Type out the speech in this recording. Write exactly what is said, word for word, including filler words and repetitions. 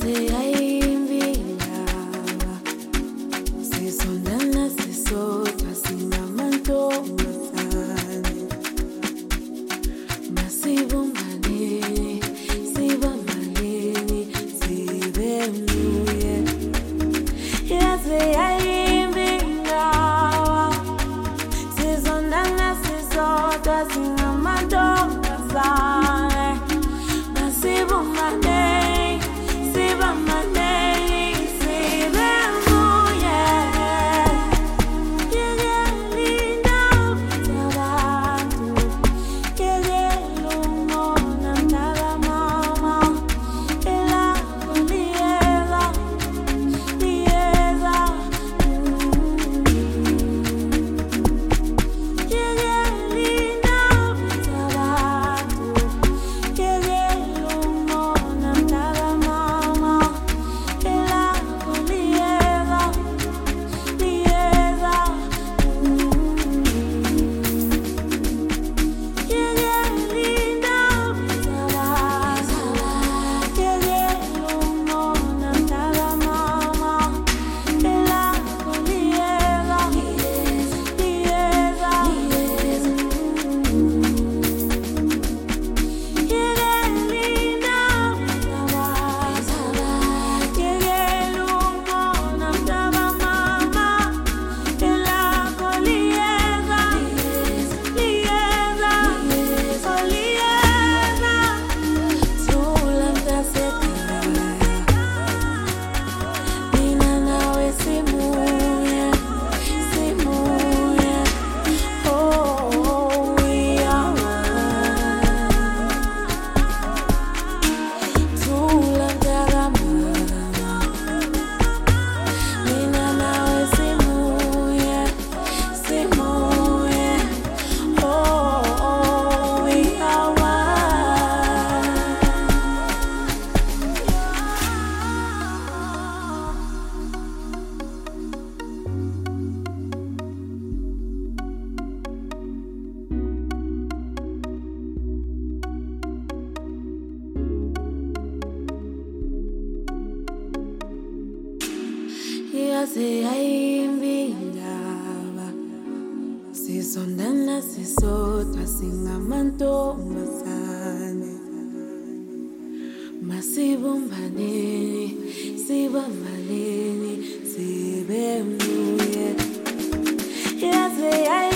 yaze yayimbila sisondana sisodwa singamantombazane masibumbaneni sibambaleni sibe mnuye yaze yayimbila sisondana sisodwa singamantombazane masibumbaneni sibambaleni sibe mnuye yegelinda zabantu yegelungona mntakamama elakho liyeza liyeza yegelinda zabantu yegelungona mntakamama elakho liyeza liyeza yegelinda zabantu yegelungona mntakamama elakho liyeza liyeza yegelinda zabantu yegelungona mntakamama elakho liyeza liyeza liyeza thula mntasekhaya mina nawe simunye simunye oh we are one thula mntakamama mina nawe simunye simunye oh we are one. Yaze yayimbila sisondana sisodwa singamantombazane masibumbaneni sibambaleni sibe mnuye yaze yayimbila